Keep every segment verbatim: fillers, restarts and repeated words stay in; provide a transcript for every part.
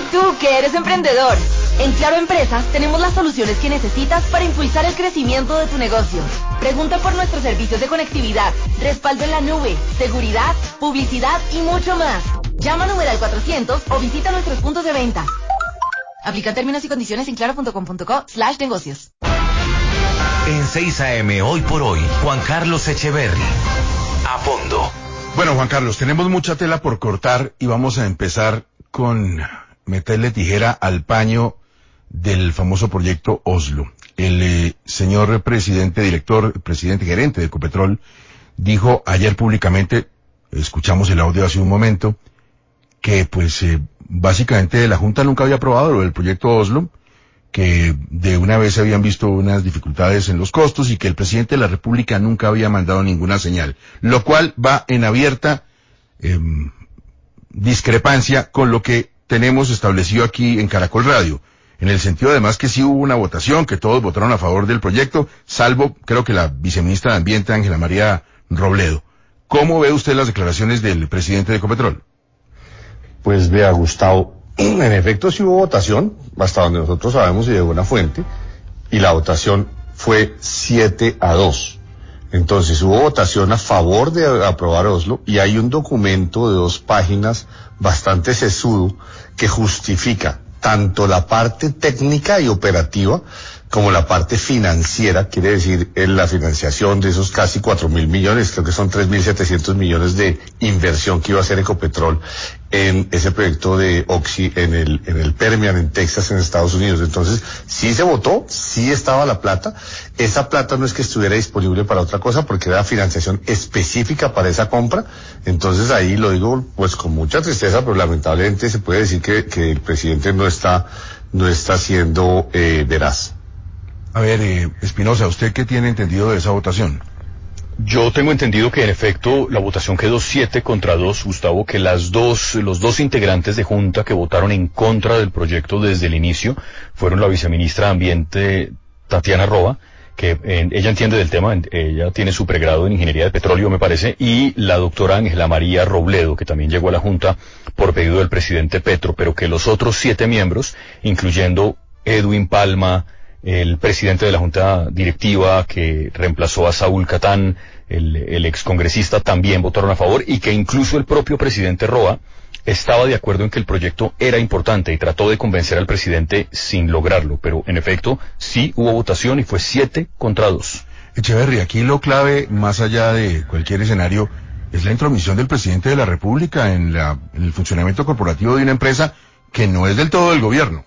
tú que eres emprendedor. En Claro Empresas tenemos las soluciones que necesitas para impulsar el crecimiento de tu negocio. Pregunta por nuestros servicios de conectividad, respaldo en la nube, seguridad, publicidad y mucho más. Llama a numeral cuatrocientos o visita nuestros puntos de venta. Aplican términos y condiciones en claro punto com punto co slash negocios. En seis A M Hoy por Hoy, Juan Carlos Echeverry. A fondo. Bueno, Juan Carlos, tenemos mucha tela por cortar y vamos a empezar con meterle tijera al paño del famoso proyecto Oslo. El eh, señor presidente, director, presidente gerente de Ecopetrol, dijo ayer públicamente, escuchamos el audio hace un momento, que pues eh, básicamente la Junta nunca había aprobado lo del proyecto Oslo, que de una vez se habían visto unas dificultades en los costos y que el presidente de la República nunca había mandado ninguna señal, lo cual va en abierta eh, discrepancia con lo que tenemos establecido aquí en Caracol Radio, en el sentido además que sí hubo una votación, que todos votaron a favor del proyecto, salvo creo que la viceministra de Ambiente, Ángela María Robledo. ¿Cómo ve usted las declaraciones del presidente de Ecopetrol? Pues vea, Gustavo, en efecto sí hubo votación, hasta donde nosotros sabemos y de buena fuente, y la votación fue siete a dos. Entonces hubo votación a favor de aprobar Oslo, y hay un documento de dos páginas bastante sesudo que justifica tanto la parte técnica y operativa como la parte financiera, quiere decir en la financiación de esos casi cuatro mil millones, creo que son tres mil setecientos millones de inversión que iba a hacer Ecopetrol en ese proyecto de Oxy en el en el Permian, en Texas, en Estados Unidos. Entonces, sí se votó, sí estaba la plata. Esa plata no es que estuviera disponible para otra cosa, porque era financiación específica para esa compra. Entonces, ahí lo digo pues con mucha tristeza, pero lamentablemente se puede decir que, que el presidente no está no está siendo eh, veraz. A ver, eh, Espinosa, ¿usted qué tiene entendido de esa votación? Yo tengo entendido que en efecto la votación quedó siete contra dos, Gustavo, que las dos, los dos integrantes de Junta que votaron en contra del proyecto desde el inicio fueron la viceministra de Ambiente, Tatiana Roa, que eh, ella entiende del tema, ella tiene su pregrado en Ingeniería de Petróleo, me parece, y la doctora Ángela María Robledo, que también llegó a la Junta por pedido del presidente Petro, pero que los otros siete miembros, incluyendo Edwin Palma, el presidente de la Junta Directiva que reemplazó a Saúl Catán, el, el excongresista, también votaron a favor, y que incluso el propio presidente Roa estaba de acuerdo en que el proyecto era importante y trató de convencer al presidente sin lograrlo, pero en efecto sí hubo votación y fue siete contra dos. Echeverry, aquí lo clave, más allá de cualquier escenario, es la intromisión del presidente de la República en, la, en el funcionamiento corporativo de una empresa que no es del todo del gobierno.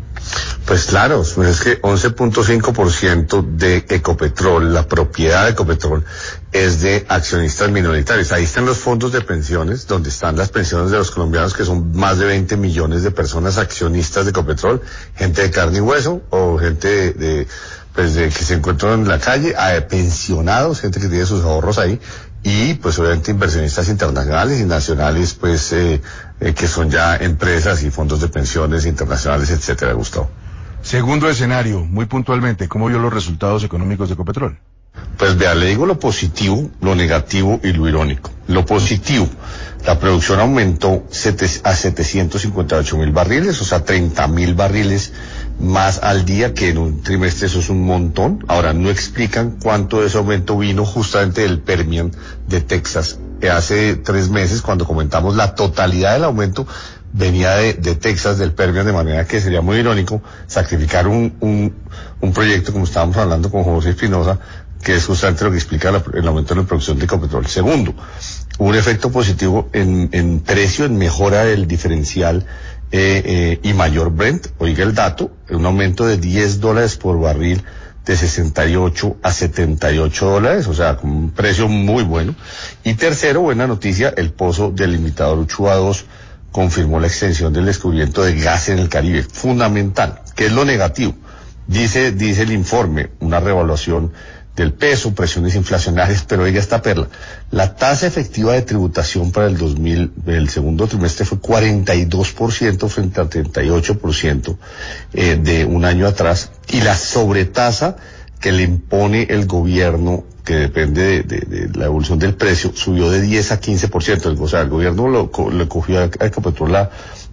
Pues claro, pues es que once punto cinco por ciento de Ecopetrol, la propiedad de Ecopetrol, es de accionistas minoritarios. Ahí están los fondos de pensiones, donde están las pensiones de los colombianos, que son más de veinte millones de personas accionistas de Ecopetrol, gente de carne y hueso, o gente de, de pues de que se encuentran en la calle, a pensionados, gente que tiene sus ahorros ahí, y pues obviamente inversionistas internacionales y nacionales, pues eh, eh, que son ya empresas y fondos de pensiones internacionales, etcétera, Gustavo. Segundo escenario, muy puntualmente, ¿cómo vio los resultados económicos de Ecopetrol? Pues vea, le digo lo positivo, lo negativo y lo irónico. Lo positivo, la producción aumentó a setecientos cincuenta y ocho mil barriles, o sea, treinta mil barriles más al día, que en un trimestre eso es un montón. Ahora, no explican cuánto de ese aumento vino justamente del Permian de Texas. Hace tres meses, cuando comentamos la totalidad del aumento, venía de, de Texas, del Permian, de manera que sería muy irónico sacrificar un, un, un proyecto, como estábamos hablando con José Espinosa, que es justamente lo que explica la, el aumento de la producción de Ecopetrol. Segundo, hubo un efecto positivo en, en precio, en mejora del diferencial eh, eh, y mayor Brent. Oiga el dato, un aumento de diez dólares por barril, de sesenta y ocho a setenta y ocho dólares, o sea, con un precio muy bueno. Y tercero, buena noticia, el pozo del limitador Uchuva dos confirmó la extensión del descubrimiento de gas en el Caribe, fundamental. ¿Qué es lo negativo? Dice, dice el informe, una revaluación del peso, presiones inflacionarias, pero oiga esta perla, la tasa efectiva de tributación para el dos mil, el segundo trimestre fue cuarenta y dos por ciento frente al treinta y ocho por ciento eh, de un año atrás, y la sobretasa que le impone el gobierno, que depende de, de, de la evolución del precio, subió de diez a quince por ciento, o sea, el gobierno lo, le cogió a Ecopetrol la,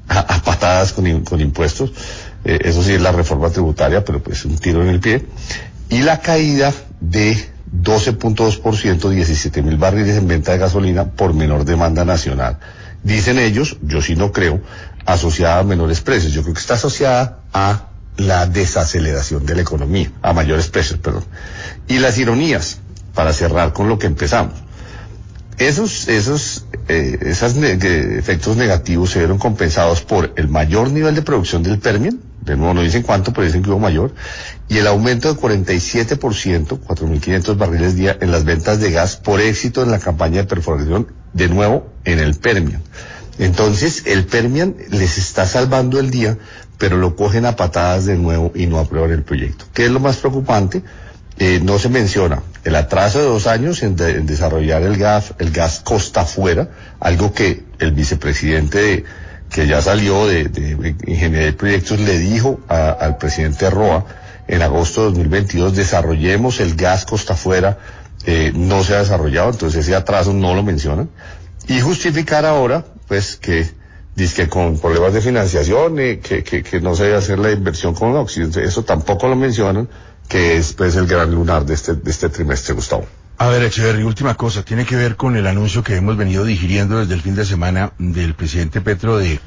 a, a patadas con, con impuestos. Eh, eso sí es la reforma tributaria, pero pues un tiro en el pie. Y la caída de doce punto dos por ciento, diecisiete mil barriles en venta de gasolina por menor demanda nacional. Dicen ellos, yo sí no creo, asociada a menores precios. Yo creo que está asociada a la desaceleración de la economía, a mayores precios, perdón. Y las ironías, para cerrar con lo que empezamos. Esos, esos, eh, esos ne- efectos negativos se vieron compensados por el mayor nivel de producción del Permian, de nuevo no dicen cuánto, pero dicen que hubo mayor, y el aumento de cuarenta y siete por ciento, cuatro mil quinientos barriles día en las ventas de gas por éxito en la campaña de perforación, de nuevo en el Permian. Entonces, el Permian les está salvando el día, pero lo cogen a patadas de nuevo y no aprueban el proyecto. ¿Qué es lo más preocupante? Eh, no se menciona el atraso de dos años en, de, en desarrollar el gas, el gas costa afuera, algo que el vicepresidente de, que ya salió de, de Ingeniería de Proyectos le dijo a, al presidente Roa en agosto de dos mil veintidós, desarrollemos el gas costa afuera, eh, no se ha desarrollado, entonces ese atraso no lo mencionan. Y justificar ahora, pues, que dice que con problemas de financiación, eh, que, que, que no se debe hacer la inversión con Occidente, eso tampoco lo mencionan, que es, pues, el gran lunar de este, de este trimestre, Gustavo. A ver, Echeverry, última cosa, tiene que ver con el anuncio que hemos venido digiriendo desde el fin de semana del presidente Petro de eh,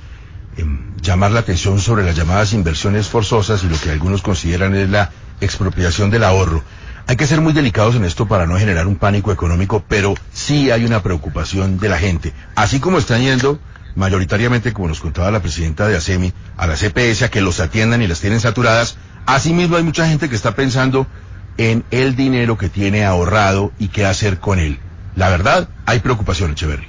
llamar la atención sobre las llamadas inversiones forzosas y lo que algunos consideran es la expropiación del ahorro. Hay que ser muy delicados en esto para no generar un pánico económico, pero sí hay una preocupación de la gente. Así como están yendo mayoritariamente, como nos contaba la presidenta de ASEMI, a la C P S a que los atiendan y las tienen saturadas, asimismo hay mucha gente que está pensando en el dinero que tiene ahorrado y qué hacer con él. La verdad, hay preocupación, Echeverry.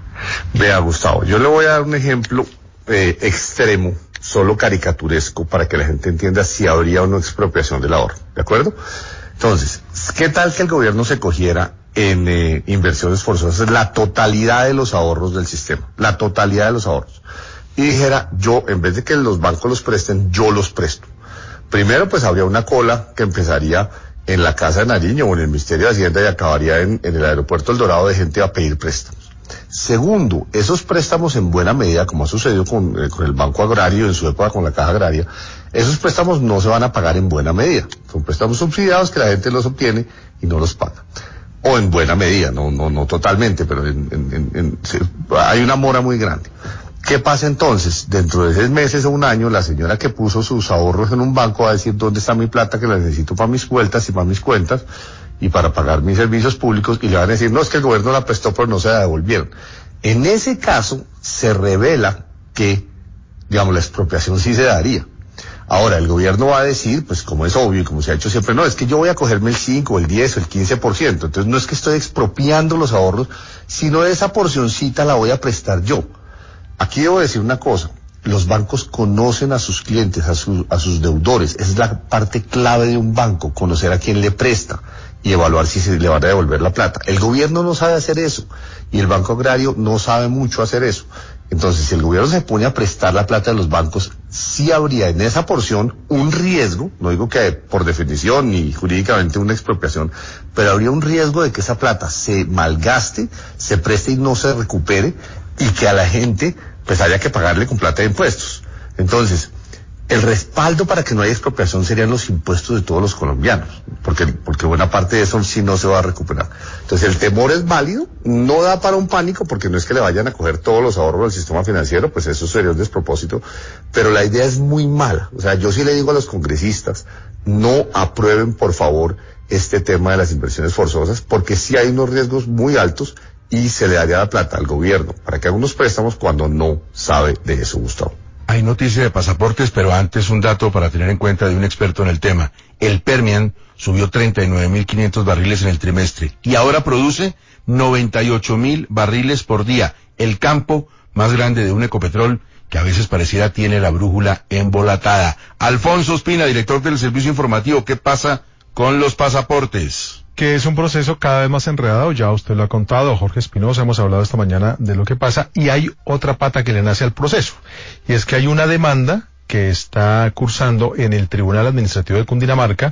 Vea, Gustavo, yo le voy a dar un ejemplo eh, extremo, solo caricaturesco, para que la gente entienda si habría o no expropiación del ahorro, ¿de acuerdo? Entonces, ¿qué tal que el gobierno se cogiera en eh, inversiones forzosas la totalidad de los ahorros del sistema, la totalidad de los ahorros, y dijera, yo, en vez de que los bancos los presten, yo los presto? Primero, pues habría una cola que empezaría en la Casa de Nariño o en el Ministerio de Hacienda y acabaría en, en el Aeropuerto El Dorado de gente a pedir préstamos. Segundo, esos préstamos en buena medida, como ha sucedido con, eh, con el Banco Agrario, en su época con la Caja Agraria, esos préstamos no se van a pagar en buena medida. Son préstamos subsidiados que la gente los obtiene y no los paga. O en buena medida, no, no, no totalmente, pero en, en, en, en, se, hay una mora muy grande. ¿Qué pasa entonces? Dentro de seis meses o un año, la señora que puso sus ahorros en un banco va a decir, ¿dónde está mi plata que la necesito para mis vueltas y para mis cuentas y para pagar mis servicios públicos? Y le van a decir, no, es que el gobierno la prestó pero no se la devolvieron. En ese caso, se revela que, digamos, la expropiación sí se daría. Ahora, el gobierno va a decir, pues como es obvio y como se ha hecho siempre, no, es que yo voy a cogerme el cinco, el diez o el quince por ciento. Entonces no es que estoy expropiando los ahorros, sino esa porcioncita la voy a prestar yo. Aquí debo decir una cosa, los bancos conocen a sus clientes, a, su, a sus deudores, esa es la parte clave de un banco, conocer a quién le presta y evaluar si se le van a devolver la plata. El gobierno no sabe hacer eso y el Banco Agrario no sabe mucho hacer eso. Entonces, si el gobierno se pone a prestar la plata de los bancos, sí habría en esa porción un riesgo, no digo que por definición ni jurídicamente una expropiación, pero habría un riesgo de que esa plata se malgaste, se preste y no se recupere y que a la gente pues haya que pagarle con plata de impuestos. Entonces, el respaldo para que no haya expropiación serían los impuestos de todos los colombianos, porque, porque buena parte de eso sí no se va a recuperar. Entonces el temor es válido, no da para un pánico, porque no es que le vayan a coger todos los ahorros del sistema financiero, pues eso sería un despropósito, pero la idea es muy mala. O sea, yo sí le digo a los congresistas, no aprueben por favor este tema de las inversiones forzosas, porque sí hay unos riesgos muy altos y se le daría la plata al gobierno para que haga unos préstamos cuando no sabe de eso, Gustavo. Hay noticia de pasaportes, pero antes un dato para tener en cuenta de un experto en el tema. El Permian subió treinta y nueve mil quinientos barriles en el trimestre y ahora produce noventa y ocho mil barriles por día. El campo más grande de un Ecopetrol que a veces pareciera tiene la brújula embolatada. Alfonso Ospina, director del Servicio Informativo, ¿qué pasa con los pasaportes? Que es un proceso cada vez más enredado, ya usted lo ha contado, Jorge Espinosa, hemos hablado esta mañana de lo que pasa, y hay otra pata que le nace al proceso, y es que hay una demanda que está cursando en el Tribunal Administrativo de Cundinamarca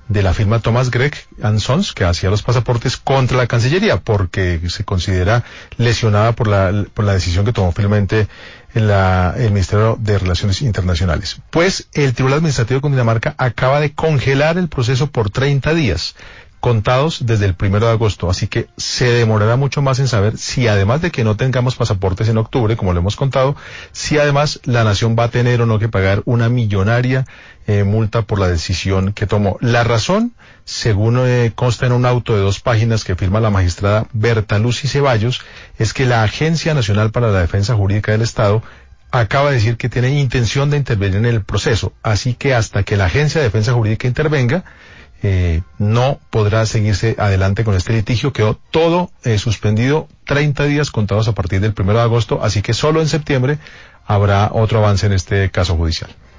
de la firma Thomas Gregg and Sons, que hacía los pasaportes contra la Cancillería, porque se considera lesionada por la, por la decisión que tomó finalmente la, el Ministerio de Relaciones Internacionales. Pues el Tribunal Administrativo de Cundinamarca acaba de congelar el proceso por treinta días, contados desde el primero de agosto, así que se demorará mucho más en saber si, además de que no tengamos pasaportes en octubre, como lo hemos contado, si además la nación va a tener o no que pagar una millonaria eh, multa por la decisión que tomó. La razón, según eh, consta en un auto de dos páginas que firma la magistrada Berta Lucy Ceballos, es que la Agencia Nacional para la Defensa Jurídica del Estado acaba de decir que tiene intención de intervenir en el proceso, así que hasta que la Agencia de Defensa Jurídica intervenga, Eh, no podrá seguirse adelante con este litigio. Quedó todo eh, suspendido, treinta días contados a partir del primero de agosto, así que solo en septiembre habrá otro avance en este caso judicial.